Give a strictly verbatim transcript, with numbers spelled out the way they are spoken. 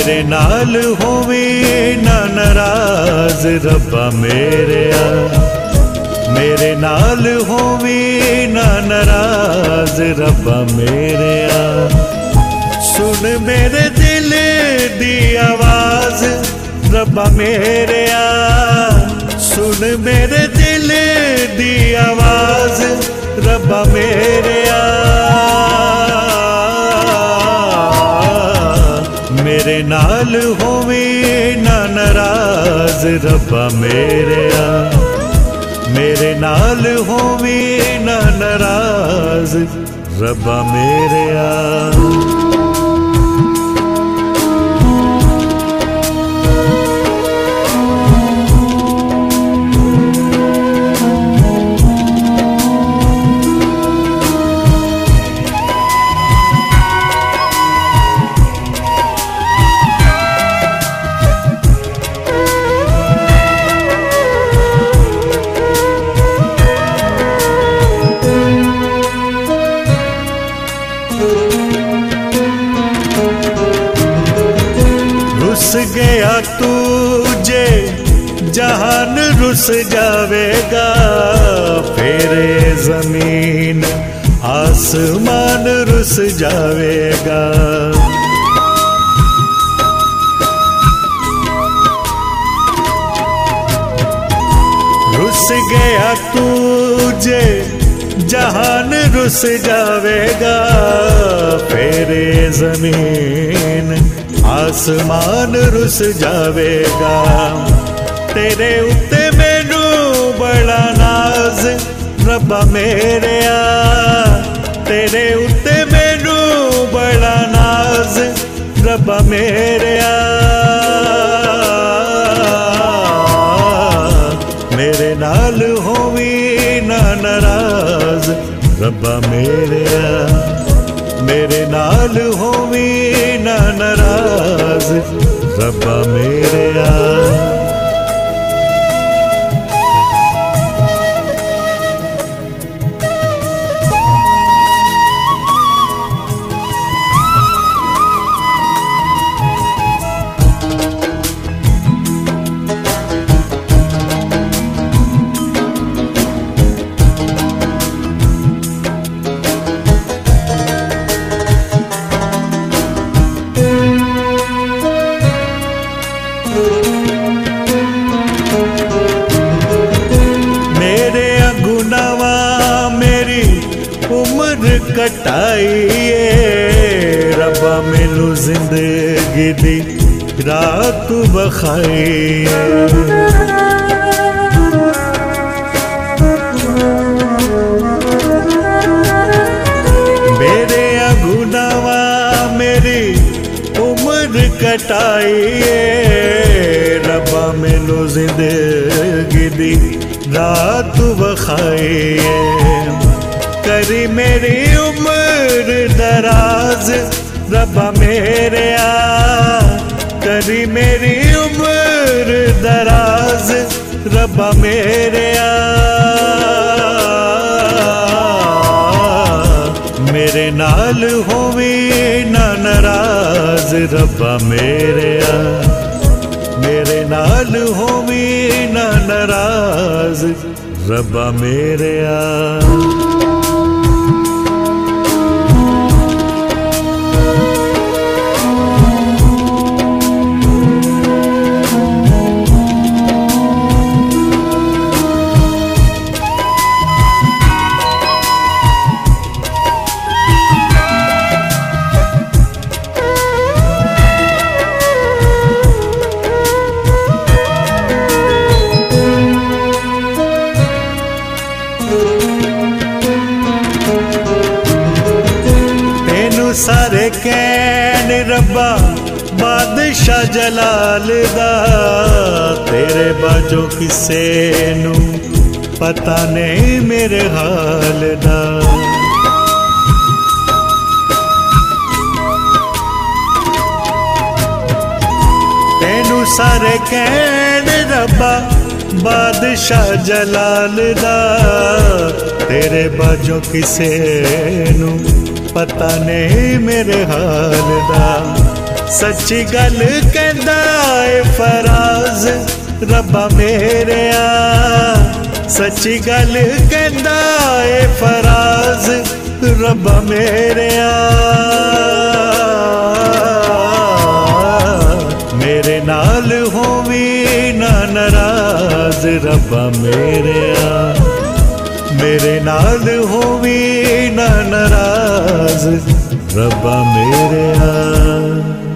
मेरे नाल होवे ना नाराज रब्बा मेरेया, मेरे नाल होवे ना नाराज रब्बा मेरेया। सुन मेरे दिल दी आवाज रब्बा मेरेया, सुन मेरे दिल दी आवाज रब्बा मेरेया। मेरे नाल होवे ना नाराज रब्बा मेरेया, मेरे नाल होवे ना नाराज रब्बा मेरेया। रुस गया तुझे जहान रुस जावेगा, फिर जमीन आसमान रुस जावेगा। रुस गया तुझे जहान रुस जावेगा, फिर जमीन आसमान रुस जावेगा। तेरे उत्ते मैनू बड़ा नाज रब्बा मेरेया, तेरे उत्ते मैनू बड़ा नाज रब्बा मेरेया। मेरे नाल होवी ना नाराज रब्बा मेरेया, मेरे नाल होवी ना नाराज रब्बा मेरेया। कटाइए रब्बा मैनू जिंदगी दी रात बखाइए। मेरे गुनावा मेरी उम्र कटाइए रब्बा मैनू जिंदगी दी रात बखाइए। करी मेरी उम्र दराज रब्बा मेरेया, करी मेरी उम्र दराज रब्बा मेरेया। मेरे नाल होवी ना नाराज रब्बा मेरेया, मेरे नाल होवी ना नाराज रब्बा मेरेया। सारे कैन रब्बा बादशाह जलाल दा, तेरे बाजो किसे नू पता नहीं मेरे हाल दा। तेनू सारे कैन रब्बा बादशाह जलाल दा, तेरे बाजो किसे नू पता नहीं मेरे हाल दा। सच्ची गल कहंदा ए फराज रब्बा मेरे आ, सच्ची गल कहंदा ए फराज रब्बा मेरे आ। मेरे नाल होवी ना नाराज रब्बा मेरे आ, मेरे नाल होवी ना नाराज रब्बा मेरे आ।